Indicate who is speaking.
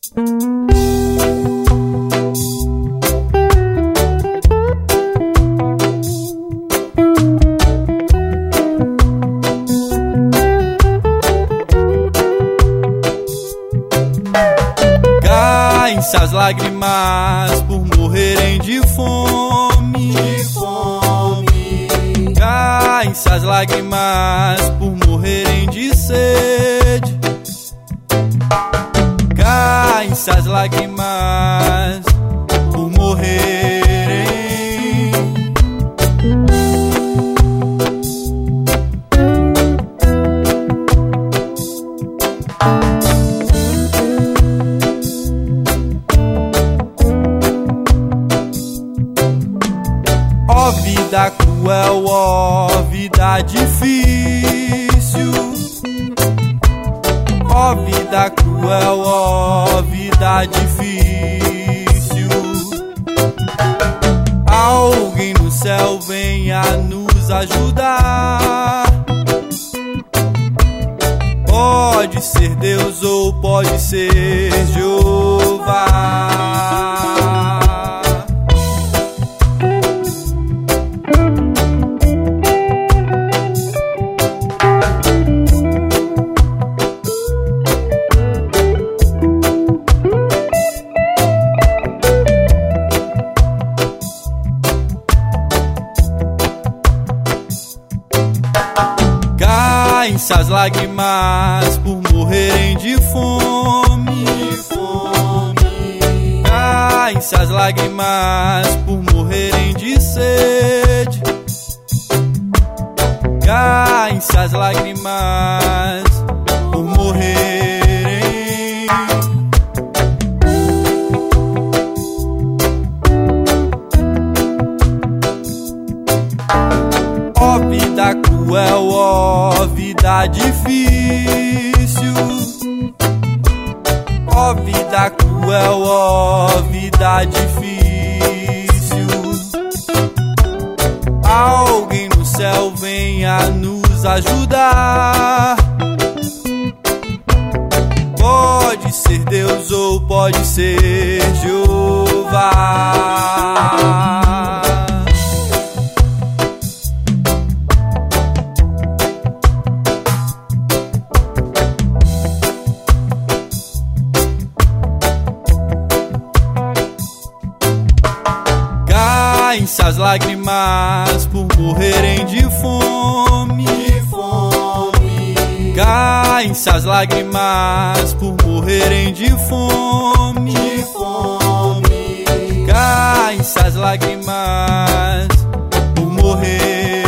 Speaker 1: Caem-se as lágrimas por morrerem de fome. Caem-se as lágrimas por morrerem de sede. Caem-se as lágrimas por morrerem. Ó vida cruel, ó vida difícil. Ó vida cruel, ó vida difícil. Alguém no céu venha nos ajudar. Pode ser Deus ou pode ser Jeová. Caem-se as lágrimas por morrerem de fome. Caem-se as lágrimas por morrerem de sede. Caem-se as lágrimas por morrerem. Ó vida cruel, ó vida difícil. Ó vida cruel, ó vida difícil. Alguém no céu venha nos ajudar. Pode ser Deus ou pode ser Jeová. Caem-se as lágrimas por morrerem de fome. Caem-se as lágrimas por morrerem de fome. Caem-se as lágrimas por morrer.